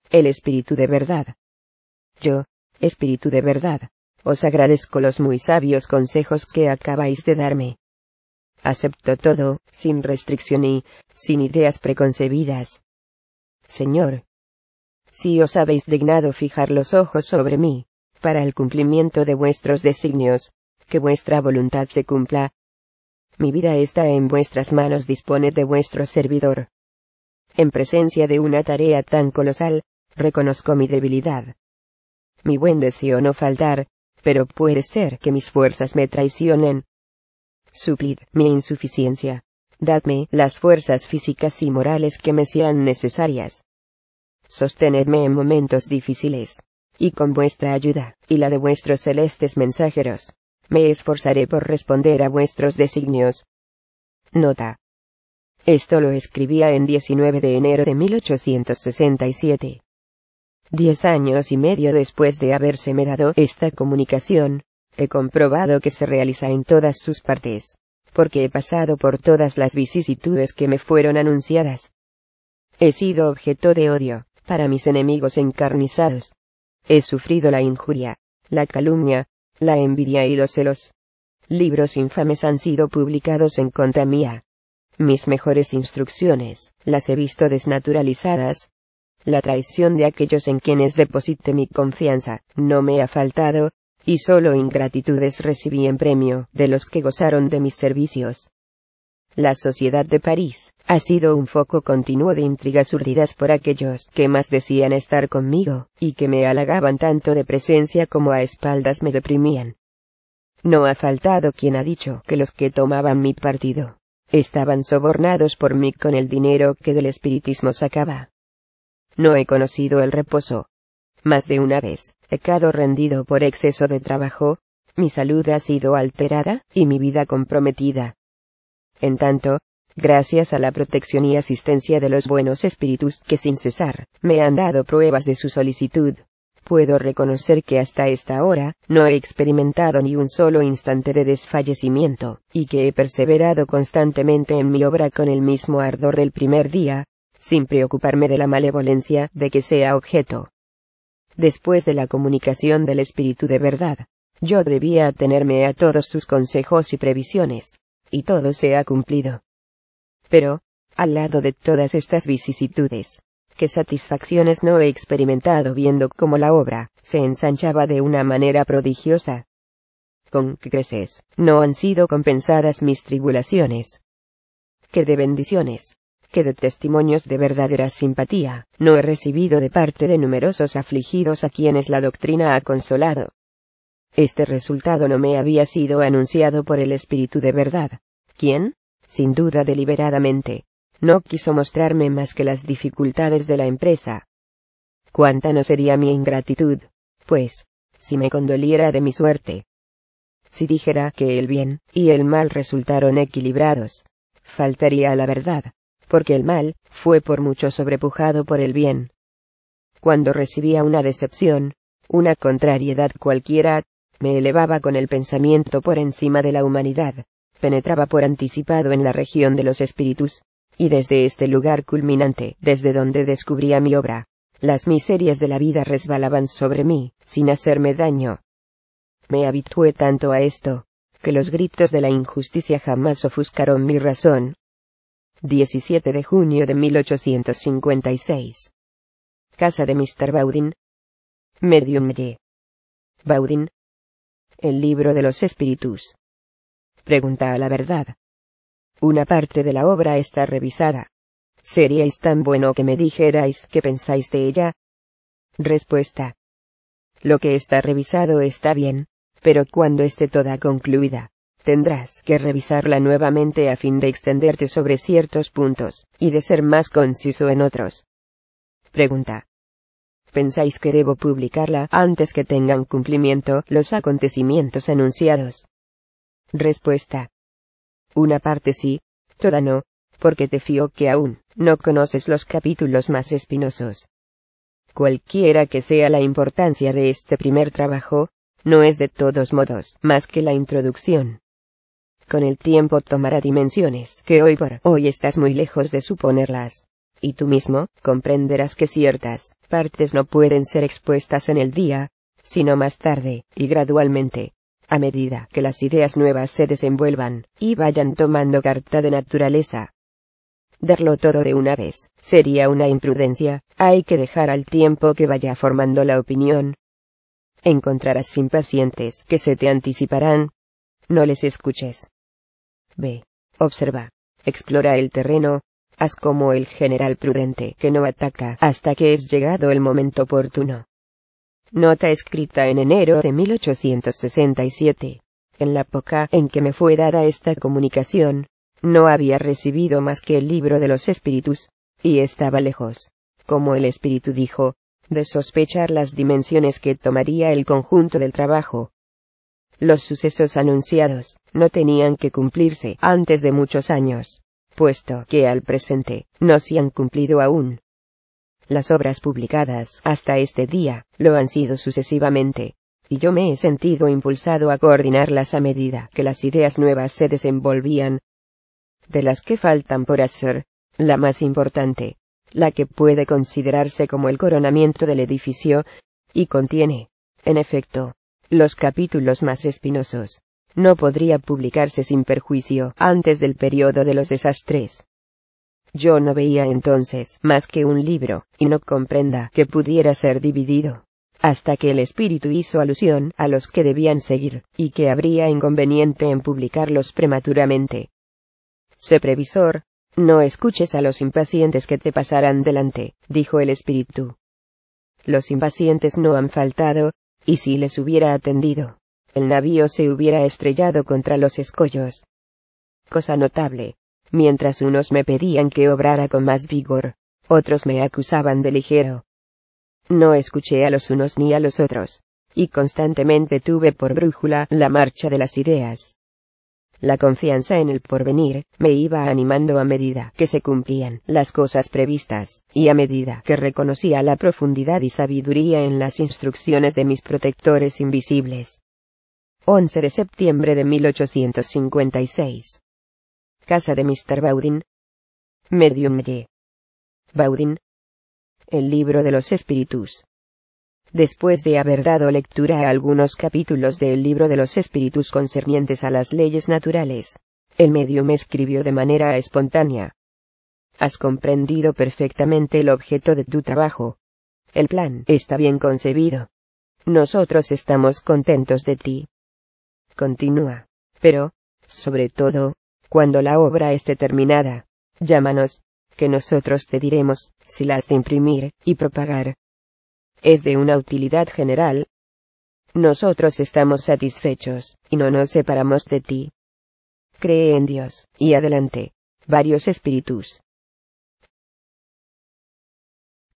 el Espíritu de verdad. Yo, Espíritu de verdad, os agradezco los muy sabios consejos que acabáis de darme. Acepto todo, sin restricción y, sin ideas preconcebidas. Señor, si os habéis dignado fijar los ojos sobre mí, para el cumplimiento de vuestros designios, que vuestra voluntad se cumpla. Mi vida está en vuestras manos, disponed de vuestro servidor. En presencia de una tarea tan colosal, reconozco mi debilidad. Mi buen deseo no faltar, pero puede ser que mis fuerzas me traicionen. Suplid mi insuficiencia. Dadme las fuerzas físicas y morales que me sean necesarias. Sostenedme en momentos difíciles. Y con vuestra ayuda, y la de vuestros celestes mensajeros, me esforzaré por responder a vuestros designios. Nota. Esto lo escribía en 19 de enero de 1867. 10 años y medio después de habérseme dado esta comunicación, he comprobado que se realiza en todas sus partes, porque he pasado por todas las vicisitudes que me fueron anunciadas. He sido objeto de odio, para mis enemigos encarnizados. He sufrido la injuria, la calumnia, la envidia y los celos. Libros infames han sido publicados en contra mía. Mis mejores instrucciones, las he visto desnaturalizadas. La traición de aquellos en quienes deposité mi confianza, no me ha faltado, y solo ingratitudes recibí en premio de los que gozaron de mis servicios. La sociedad de París ha sido un foco continuo de intrigas urdidas por aquellos que más decían estar conmigo, y que me halagaban tanto de presencia como a espaldas me deprimían. No ha faltado quien ha dicho que los que tomaban mi partido estaban sobornados por mí con el dinero que del espiritismo sacaba. No he conocido el reposo. Más de una vez, he quedado rendido por exceso de trabajo, mi salud ha sido alterada, y mi vida comprometida. En tanto, gracias a la protección y asistencia de los buenos espíritus que sin cesar, me han dado pruebas de su solicitud, puedo reconocer que hasta esta hora, no he experimentado ni un solo instante de desfallecimiento, y que he perseverado constantemente en mi obra con el mismo ardor del primer día, sin preocuparme de la malevolencia de que sea objeto. Después de la comunicación del Espíritu de verdad, yo debía atenerme a todos sus consejos y previsiones, y todo se ha cumplido. Pero, al lado de todas estas vicisitudes, ¿qué satisfacciones no he experimentado viendo cómo la obra se ensanchaba de una manera prodigiosa? ¿Con qué creces no han sido compensadas mis tribulaciones? ¿Qué de bendiciones, qué de testimonios de verdadera simpatía no he recibido de parte de numerosos afligidos a quienes la doctrina ha consolado? Este resultado no me había sido anunciado por el Espíritu de verdad, quien, sin duda deliberadamente, no quiso mostrarme más que las dificultades de la empresa. Cuánta no sería mi ingratitud, pues, si me condoliera de mi suerte. Si dijera que el bien y el mal resultaron equilibrados, faltaría a la verdad, porque el mal fue por mucho sobrepujado por el bien. Cuando recibía una decepción, una contrariedad cualquiera, me elevaba con el pensamiento por encima de la humanidad, penetraba por anticipado en la región de los espíritus, y desde este lugar culminante, desde donde descubría mi obra, las miserias de la vida resbalaban sobre mí, sin hacerme daño. Me habitué tanto a esto, que los gritos de la injusticia jamás ofuscaron mi razón. 17 de junio de 1856. Casa de Mr. Baudin. Medium Y. Baudin. El libro de los espíritus. Pregunta a la verdad. Una parte de la obra está revisada. ¿Seríais tan bueno que me dijerais qué pensáis de ella? Respuesta. Lo que está revisado está bien, pero cuando esté toda concluida, tendrás que revisarla nuevamente a fin de extenderte sobre ciertos puntos, y de ser más conciso en otros. Pregunta. ¿Pensáis que debo publicarla antes que tengan cumplimiento los acontecimientos anunciados? Respuesta. Una parte sí, toda no, porque te fío que aún no conoces los capítulos más espinosos. Cualquiera que sea la importancia de este primer trabajo, no es de todos modos más que la introducción. Con el tiempo tomará dimensiones que hoy por hoy estás muy lejos de suponerlas. y tú mismo comprenderás que ciertas partes no pueden ser expuestas en el día, sino más tarde, y gradualmente, a medida que las ideas nuevas se desenvuelvan, y vayan tomando carta de naturaleza. Darlo todo de una vez sería una imprudencia, hay que dejar al tiempo que vaya formando la opinión. Encontrarás impacientes que se te anticiparán. No les escuches. Ve, observa, explora el terreno, haz como el general prudente que no ataca hasta que es llegado el momento oportuno. Nota escrita en enero de 1867. En la época en que me fue dada esta comunicación, no había recibido más que el libro de los espíritus, y estaba lejos, como el espíritu dijo, de sospechar las dimensiones que tomaría el conjunto del trabajo. Los sucesos anunciados no tenían que cumplirse antes de muchos años, puesto que al presente no se han cumplido aún. Las obras publicadas hasta este día lo han sido sucesivamente, y yo me he sentido impulsado a coordinarlas a medida que las ideas nuevas se desenvolvían. De las que faltan por hacer, la más importante, la que puede considerarse como el coronamiento del edificio, y contiene, en efecto, los capítulos más espinosos, no podría publicarse sin perjuicio antes del periodo de los desastres. Yo no veía entonces más que un libro, y no comprenda que pudiera ser dividido, hasta que el espíritu hizo alusión a los que debían seguir, y que habría inconveniente en publicarlos prematuramente. Sé previsor, no escuches a los impacientes que te pasarán delante, dijo el espíritu. Los impacientes no han faltado, y si les hubiera atendido, el navío se hubiera estrellado contra los escollos. Cosa notable, mientras unos me pedían que obrara con más vigor, otros me acusaban de ligero. No escuché a los unos ni a los otros, y constantemente tuve por brújula la marcha de las ideas. La confianza en el porvenir me iba animando a medida que se cumplían las cosas previstas, y a medida que reconocía la profundidad y sabiduría en las instrucciones de mis protectores invisibles. 11 de septiembre de 1856. Casa de Mr. Baudin. Medium Y. Baudin. El libro de los espíritus. Después de haber dado lectura a algunos capítulos del libro de los espíritus concernientes a las leyes naturales, el medium escribió de manera espontánea. Has comprendido perfectamente el objeto de tu trabajo. El plan está bien concebido. Nosotros estamos contentos de ti. Continúa. Pero, sobre todo, cuando la obra esté terminada, llámanos, que nosotros te diremos si la has de imprimir y propagar. Es de una utilidad general. Nosotros estamos satisfechos, y no nos separamos de ti. Cree en Dios, y adelante. Varios espíritus.